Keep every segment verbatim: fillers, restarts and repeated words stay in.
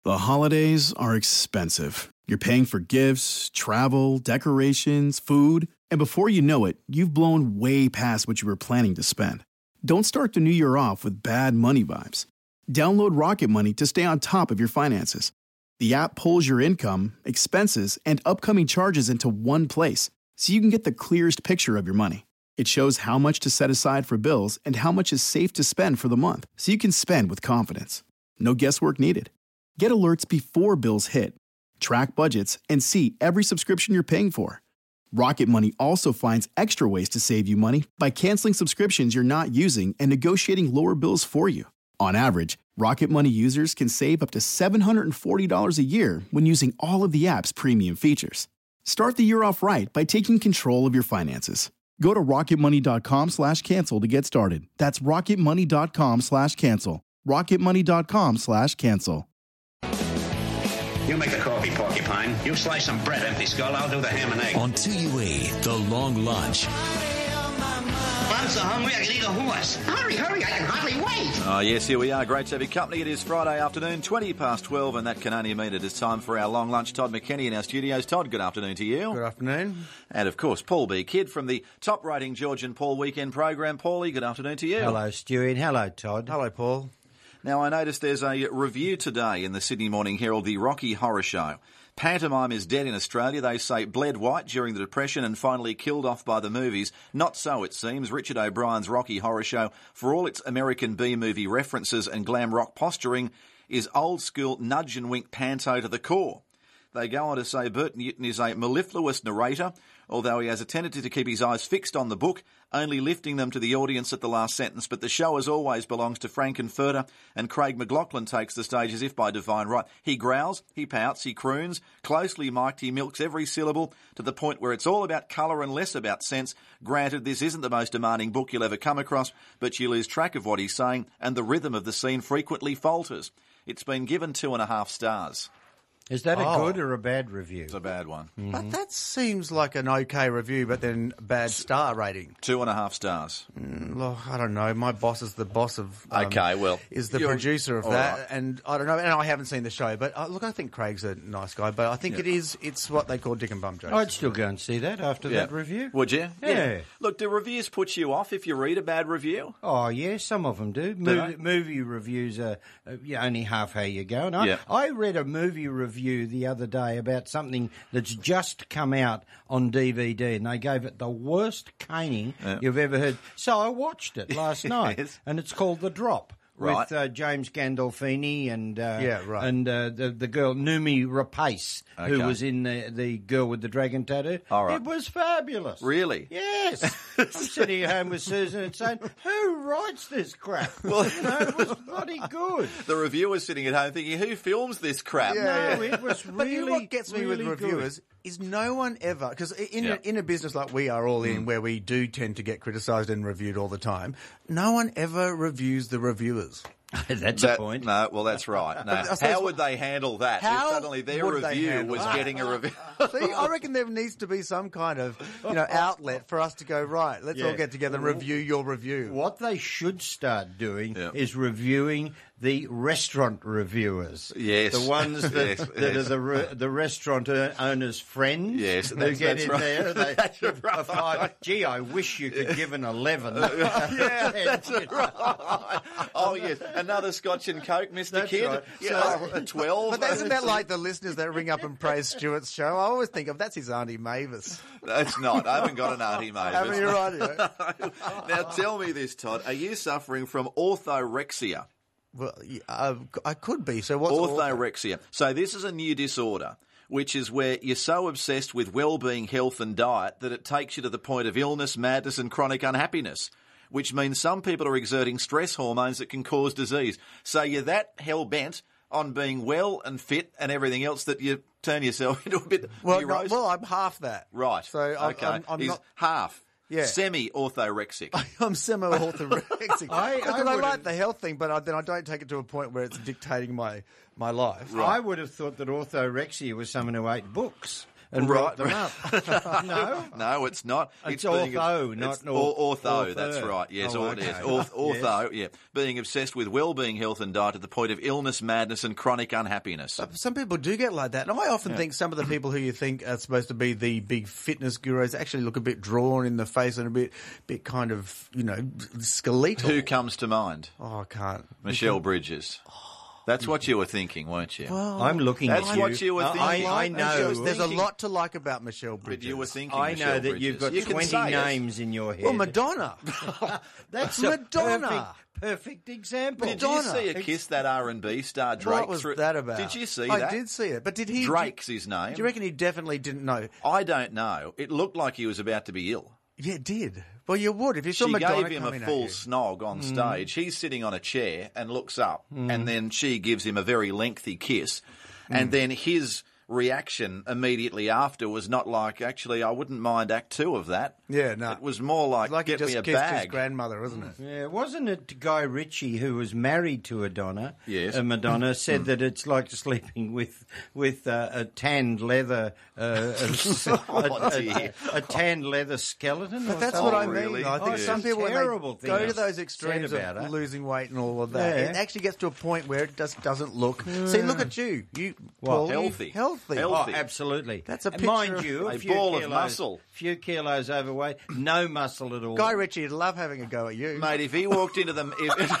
The holidays are expensive. You're paying for gifts, travel, decorations, food, and before you know it, you've blown way past what you were planning to spend. Don't start the new year off with bad money vibes. Download Rocket Money to stay on top of your finances. The app pulls your income, expenses, and upcoming charges into one place, so you can get the clearest picture of your money. It shows how much to set aside for bills and how much is safe to spend for the month, so you can spend with confidence. No guesswork needed. Get alerts before bills hit, track budgets, and see every subscription you're paying for. Rocket Money also finds extra ways to save you money by canceling subscriptions you're not using and negotiating lower bills for you. On average, Rocket Money users can save up to seven hundred forty dollars a year when using all of the app's premium features. Start the year off right by taking control of your finances. Go to rocketmoney.com slash cancel to get started. That's rocketmoney.com slash cancel. rocketmoney.com slash cancel. You make the coffee, Porcupine. You slice some bread, Empty Skull. I'll do the ham and egg. On T U E, The Long Lunch. I'm so hungry I can eat a horse. Hurry, hurry, I can hardly wait. Oh, yes, here we are. Great to have your company. It is Friday afternoon, twenty past twelve, and that can only mean it is time for our long lunch. Todd McKenny in our studios. Todd, good afternoon to you. Good afternoon. And, of course, Paul B. Kidd from the top-rating George and Paul weekend program. Paulie, good afternoon to you. Hello, Stu, and hello, Todd. Hello, Paul. Now, I noticed there's a review today in the Sydney Morning Herald, the Rocky Horror Show. Pantomime is dead in Australia. They say bled white during the Depression and finally killed off by the movies. Not so, it seems. Richard O'Brien's Rocky Horror Show, for all its American B-movie references and glam rock posturing, is old-school nudge-and-wink panto to the core. They go on to say Burt Newton is a mellifluous narrator, although he has a tendency to keep his eyes fixed on the book, only lifting them to the audience at the last sentence. But the show, as always, belongs to Frankenfurter, and Craig McLachlan takes the stage as if by divine right. He growls, he pouts, he croons, closely mic'd, he milks every syllable to the point where it's all about colour and less about sense. Granted, this isn't the most demanding book you'll ever come across, but you lose track of what he's saying, and the rhythm of the scene frequently falters. It's been given two and a half stars. Is that a Oh. good or a bad review? It's a bad one. Mm-hmm. But that seems like an okay review, but then bad star rating. Two and a half stars. Mm, look, I don't know. My boss is the boss of... Um, Okay, well, Is the you're- producer of all that, right. and I don't know, and I haven't seen the show, but uh, look, I think Craig's a nice guy, but I think it is, it's what they call dick and bum jokes. I'd still go and see that after Yeah. that review. Would you? Yeah. Look, do reviews put you off if you read a bad review? Oh, yeah, some of them do. they? Movie, movie reviews are uh, yeah, only half how you go. And I, Yeah. I read a movie review the other day about something that's just come out on D V D, and they gave it the worst caning Yeah. you've ever heard. So I watched it last night, Yes. and it's called The Drop. Right. With uh, James Gandolfini and uh, Yeah, right. and uh, the the girl Numi Rapace, who Okay. was in the the girl with the dragon tattoo. All right. It was fabulous. Really? Yes. I'm sitting at home with Susan and saying, "Who writes this crap?" Well, you know, it was bloody good. The reviewer's sitting at home thinking, who films this crap? No, it was But really, you know what gets me really with good. reviewers is no one ever, because in, Yeah. a, in a business like we are all in, where we do tend to get criticised and reviewed all the time, no one ever reviews the reviewers. That's That- a point. No, well, that's right. No. I suppose How what- would they handle that How if suddenly their would they review handle was that? getting a review? See, I reckon there needs to be some kind of, you know, outlet for us to go, right, let's Yeah. all get together and review your review. What they should start doing Yeah. is reviewing the restaurant reviewers. Yes. The ones that, Yes, that yes. are the, re- the restaurant o- owners' friends. Yes, who that's- get that's in right. there. They, That's a right. five, gee, I wish you could give an eleven. Yeah, that's right. Oh, yes. Another Scotch and Coke, Mister That's Kidd. right. Yeah, a twelve. But isn't that like the listeners that ring up and praise Stuart's show? I always think of that's his Auntie Mavis. That's not. I haven't got an Auntie Mavis. Haven't you, right? Now, tell me this, Todd. Are you suffering from orthorexia? Well, yeah, uh, I could be. So what's Orthorexia. So this is a new disorder, which is where you're so obsessed with well-being, health and diet that it takes you to the point of illness, madness and chronic unhappiness, which means some people are exerting stress hormones that can cause disease. So you're that hell-bent on being well and fit and everything else that you turn yourself into a bit Well, no, neurosis. well, I'm half that. Right. So I'm, okay. I'm, I'm He's not. half. Yeah. Semi-orthorexic. I'm semi-orthorexic. I- I Because I, would've- like the health thing, but I, then I don't take it to a point where it's dictating my, my life. I would have thought that orthorexia was someone who ate books. and Right. write them up. No? No, it's not. It's being ortho, obs- not it's or- or- ortho. ortho. That's right. Yes, Oh, or, yes. okay. Orth- ortho. Yeah, being obsessed with well-being, health, and diet to the point of illness, madness, and chronic unhappiness. Some people do get like that. And I often think some of the people who you think are supposed to be the big fitness gurus actually look a bit drawn in the face and a bit, bit kind of, you know, skeletal. Who comes to mind? Oh, I can't. Michelle Bridges. That's what you were thinking, weren't you? I'm looking That's at you. what you were I- thinking. I, I know. There's a lot to like about Michelle But Bridges. you were thinking. I know Michelle that Bridges. you've got You can twenty say it. names in your head. Well, Madonna. That's Madonna. A perfect, perfect example. Did you Madonna. see her kiss that R and B star Drake? What was through- that about? Did you see I that? did see it. But did he... Drake's his name. Do you reckon he definitely didn't know? I don't know. It looked like he was about to be ill. Yeah, it did. Well, you would. If you saw She Madonna gave him coming a at full you. snog on stage. He's sitting on a chair and looks up, and then she gives him a very lengthy kiss, and then his reaction immediately after was not like, actually, I wouldn't mind act two of that. Yeah, no. It was more like, It's like he get just me a kissed his bag. grandmother, wasn't it? Yeah, wasn't it Guy Ritchie who was married to Madonna? Yes. Uh, Madonna said that it's like sleeping with with uh, a tanned leather, uh, a, Oh, a, a, dear. a tanned leather skeleton. But or that's something. what I mean. really? I think Oh, some it's people, when terrible they go things to those said extremes about of her. losing weight and all of that, Yeah. it actually gets to a point where it just doesn't look. See, look at you. You, What? Paul, you- Healthy. healthy. Healthy. Oh, absolutely. That's a And picture mind of you, a a few ball of kilos, muscle. few kilos overweight, no muscle at all. Guy Ritchie would love having a go at you. Mate, if he walked into the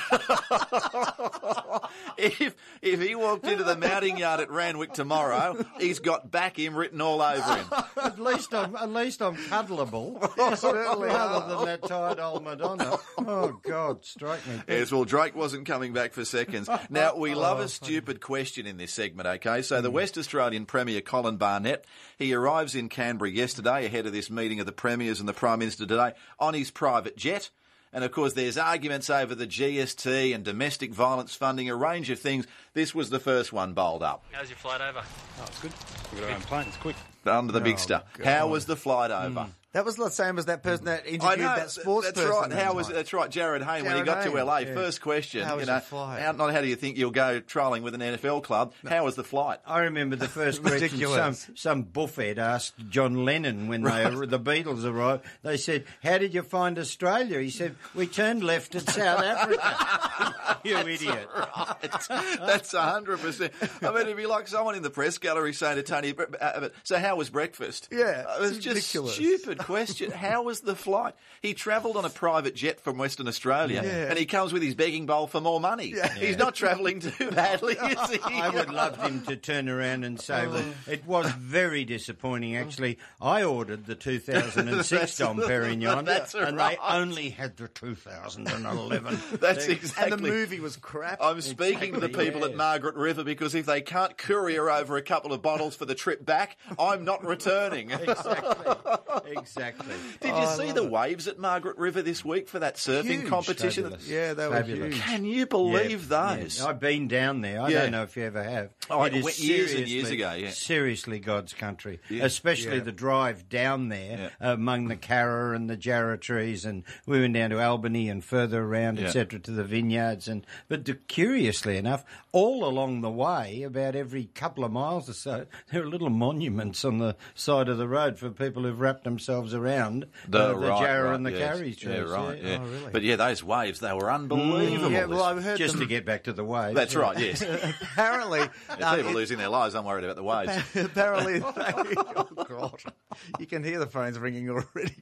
if, if if he walked into the mounting yard at Randwick tomorrow, he's got back him written all over him. At least I'm at least I'm cuddleable. certainly Rather than that tired old Madonna. Oh God, strike me. Yes, well, Drake wasn't coming back for seconds. Now, we love a stupid question in this segment, okay? So the West Australian Premier, Colin Barnett, he arrives in Canberra yesterday ahead of this meeting of the Premiers and the Prime Minister today on his private jet. And, of course, there's arguments over the G S T and domestic violence funding, a range of things. This was the first one bowled up. How's your flight over? Oh, it's good. We've got our own plane. It's quick. Under the big Oh, star. God. How was the flight over? That was the same as that person that interviewed I know that sports that's person. right. that How was time. that's right? Jared Hayne when he Jared got to Hayne, L A. yeah. First question, How was you know, your flight? how, not how do you think you'll go trolling with an N F L club? How was the flight? I remember the first question some, Ridiculous. some buffhead asked John Lennon when they, the Beatles arrived. They said, "How did you find Australia?" He said, "We turned left at South Africa." You idiot. Right. That's a hundred percent. I mean, it'd be like someone in the press gallery saying to Tony, "But, uh, but, so how was breakfast?" Yeah, Uh, it was it's just ridiculous. stupid question. How was the flight? He travelled on a private jet from Western Australia, Yeah. and he comes with his begging bowl for more money. He's not travelling too badly, is he? I would love him to turn around and say, well, it was very disappointing, actually. I ordered the two thousand six Dom Perignon, That's and right. they only had the two thousand eleven. That's They- exactly. And the movie was crap. I'm speaking to the Exactly, people at yes. Margaret River because if they can't courier over a couple of bottles for the trip back, I'm not returning. Exactly. Exactly. Did you see the waves at Margaret River this week for that surfing Huge. competition? Fabulous. Yeah, they were Fabulous. huge. Can you believe Yeah, those? yeah. I've been down there. I Yeah. don't know if you ever have. Oh, It I is went years and years seriously- ago, yeah. Seriously, God's country. Especially Yeah. the drive down there among the Carra and the Jarrah trees, and we went down to Albany and further around, Yeah. et cetera, to the vineyards. And but the, curiously enough, all along the way, about every couple of miles or so, there are little monuments on the side of the road for people who've wrapped themselves around uh, the right, Jarrah right, and the yes. Carry trees. Yeah, right. Yeah. Oh, really? But yeah, those waves, they were unbelievable. Yeah, well, I've heard Just them- to get back to the waves. That's yeah. right, yes. apparently, People um, it- losing their lives, I'm worried about the waves. apparently, they, oh God, you can hear the phones ringing already.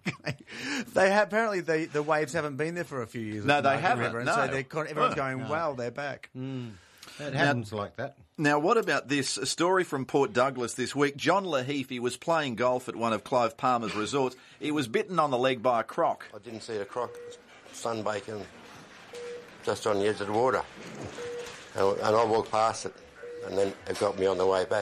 They have, apparently the the waves haven't been there for a few years. No, at they Margaret haven't, River, and no. so they're con- everyone's No. going, "Wow, they're back." It happens like that. Now, what about this? A story from Port Douglas this week. John Lahify was playing golf at one of Clive Palmer's resorts. He was bitten on the leg by a croc. I didn't see a croc sunbaking just on the edge of the water. And, and I walked past it, and then it got me on the way back.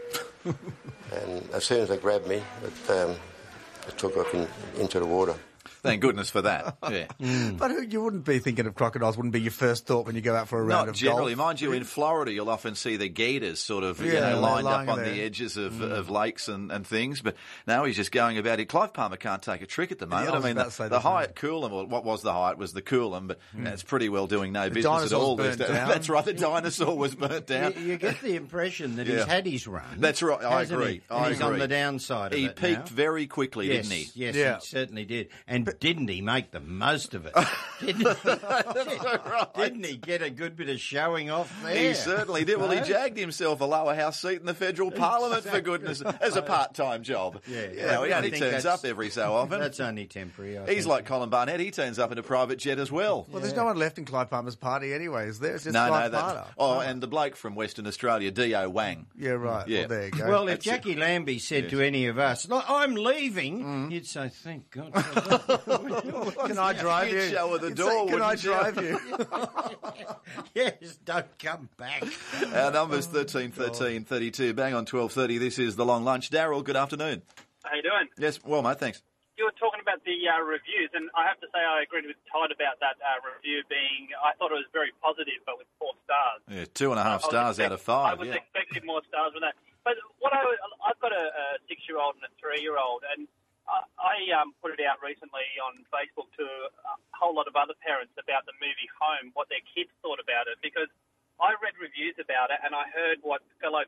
And as soon as it grabbed me, it, um, it took off in, into the water. Thank goodness for that. Yeah. But who- you wouldn't be thinking of crocodiles, wouldn't be your first thought when you go out for a round Not of generally. golf. Mind you, in Florida, you'll often see the gators sort of you Yeah, know, they're lined up lying on there. the edges of, of lakes and, and things. But now he's just going about it. Clive Palmer can't take a trick at the moment. I was I mean, about the, to say the the same. Hyatt Coolum, or what was the Hyatt, was the Coolum, but it's pretty well doing no business at dinosaur's all. burnt these days. down. That's right, the dinosaur was burnt down. You, you get the impression that Yeah. he's had his run. That's right, I hasn't agree, He? I And he's on agree. the downside of He it peaked now. very quickly, Yes, didn't he? yes, Yeah. he certainly did. And didn't he make the most of it? Didn't he? Didn't he get a good bit of showing off there? He certainly did. Well, he No? jagged himself a lower house seat in the federal parliament, for goodness, as a part-time job. Yeah, You know, he I only think turns that's- up every so often. That's only temporary. I He's think. like Colin Barnett. He turns up in a private jet as well. Well, there's no one left in Clive Palmer's party anyway, is there? It's just No, no, Clive that. Palmer. Oh, and the bloke from Western Australia, D O Wang. Yeah, right. Yeah. Well, there you go. Well, if That's Jackie Lambie said to any of us, "Look, I'm leaving," Mm. you'd say, "Thank God." For that." can I drive You'd you? show her the You'd door, say, Can I wouldn't you? drive you? Yes, don't come back. Our number's thirteen thirteen thirty-two. Bang on twelve thirty. This is The Long Lunch. Daryl, good afternoon. How you doing? Yes, well, mate, thanks. You were talking about the uh, reviews, and I have to say I agreed with Todd about that uh, review being, I thought it was very positive, but with four stars. Yeah, two and a half I was stars expect- out of five. I was Yeah. expecting more stars with that. But what I, I've got a, a six-year-old and a three-year-old, and I, I um, put it out recently on Facebook to a whole lot of other parents about the movie Home, what their kids thought about it, because I read reviews about it, and I heard what fellow